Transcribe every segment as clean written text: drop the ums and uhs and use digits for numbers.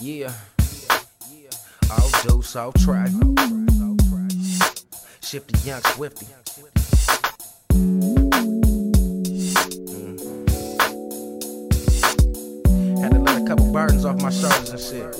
Yeah, all dose, all track. Shifty, young, swifty. Had to let a couple burdens off my shoulders and shit.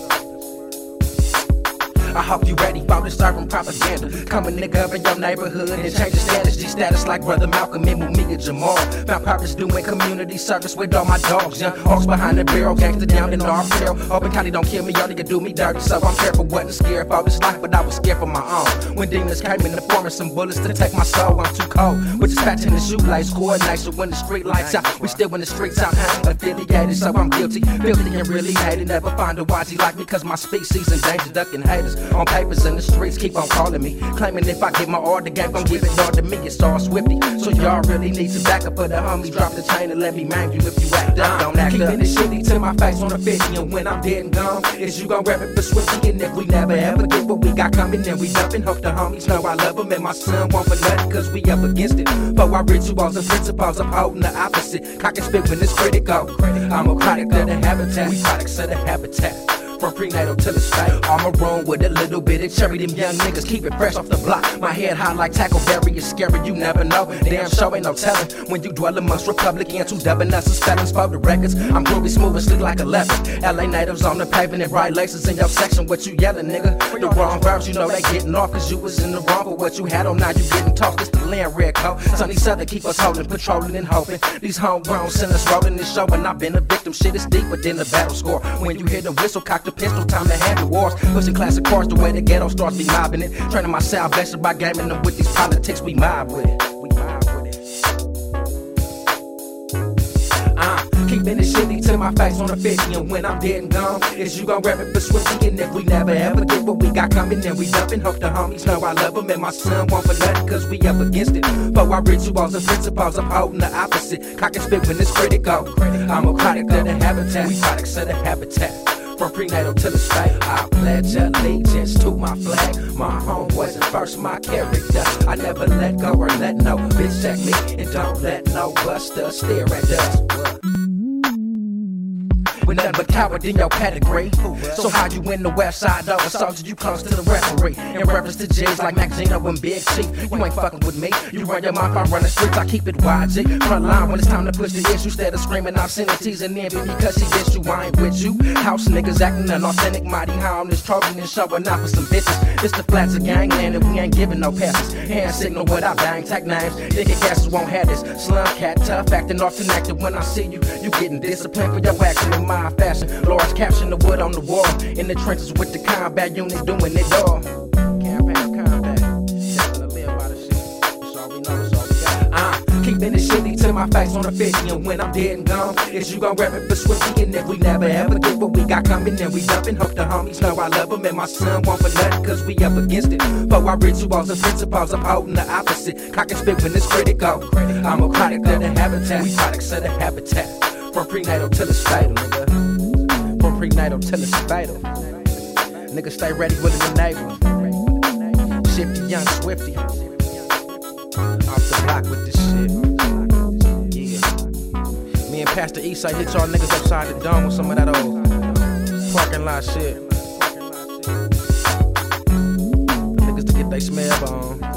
I hope you ready for this urban propaganda. Come a nigga up in your neighborhood and change the status. G-status like Brother Malcolm and Mumia Jamal. Found purpose doing community service with all my dogs. Young hawks behind the barrel, gangster down in our peril. Open County don't kill me, y'all nigga do me dirty. So I'm careful, wasn't scared for this life, but I was scared for my own. When demons came in the form of some bullets to take my soul, I'm too cold. With dispatching the shoelace, coordination when the street lights out. We still in the streets out, affiliated, so I'm guilty. Filthy and really hated, never find a YG like me, cause my species in danger, ducking haters. On papers in the streets, keep on calling me, claiming if I get my order, the game gon' give it all to me. It's all swifty, so y'all really need to back up for the homies. Drop the chain and let me mang you if you act up. Don't act up. Keeping the shitty to my face on the 50, and when I'm dead and gone, is you gon' rap it for swifty. And if we never ever get what we got coming, then we dumping. Hope the homies know I love them and my son won't for nothing, cause we up against it. For our rituals and principles, I'm holding the opposite. Cock and spit when it's critical. I'm a product of the habitat, we products of the habitat. From prenatal till it's fatal. I'm a room with a little bit of cherry. Them young niggas keep it fresh off the block. My head high like Tackleberry. It's scary, you never know. Damn sure ain't no telling when you dwell amongst Republicans who dubbing us as felons for the records. I'm groovy, smooth and sleek like a leopard. LA natives on the pavement and bright laces in your section. What you yelling, nigga? The wrong verbs, you know they getting off, cause you was in the wrong. But what you had on now, you getting tossed. It's the land red coat. Sunny Southern keep us holding, patrolling and hoping. These homegrown sinners rolling this show, and I've been a victim. Shit is deeper than the battle score. When you hear the whistle, cock the pistol, time to handle wars. Pushing classic cars the way the ghetto starts be mobbing it. Training my salvation by gaming them with these politics, we mob with it. Keeping the shitty to my face on the 50, and when I'm dead and gone, is you gon' rap it for swifty. And if we never ever get what we got coming, then we dumping. Hope the homies know I love them and my son won't for nothing, cause we up against it. For our rituals and principles, I'm holding the opposite. Cock and spit when it's critical. I'm a product of the habitat, we products of the habitat. From prenatal till it's fatal. I pledge allegiance to my flag. My homeboys and first my character. I never let go or let no bitch check me, and don't let no buster stare at us. With nothing but coward in your pedigree. So how you in the west side of a soldier, you close to the referee. In reference to G's like Mac Gino and Big Chief. You ain't fucking with me. You run your mouth, I run the streets, I keep it YG. Front line when it's time to push the issue. Instead of screaming obscenities and envy because she dissed you, I ain't with you. House niggas acting unauthentic, mighty harmless, trolling and showing out for some bitches. It's the flats of gangland and we ain't giving no passes. Hand signal what I bang, tag names. Nigga gasses won't have this. Slum cat tough, acting off connected. When I see you, you getting disciplined for your action in my fashion. Lord's caption the wood on the wall. In the trenches with the combat unit doing it all. Campaign combat. Definitely live by the shit. That's all we know, that's all we got. Keeping the shitty to my face on the 50, and when I'm dead and gone, is you gon' rap it for swifty. And if we never ever get what we got coming, then we dumping. Hope the homies know I love them and my son won't for nothing, cause we up against it. For our rituals and principles, I'm holding the opposite. Cock and spit when it's critical. I'm a product of the habitat, we products of the habitat. From prenatal till it's fatal, nigga. From prenatal till it's fatal. Nigga stay ready with the enable. Shifty, young, swifty. Off the block with this shit. Yeah. Me and Pastor Eastside hit y'all niggas upside the dome with some of that old parking lot shit. For niggas to get they smell on.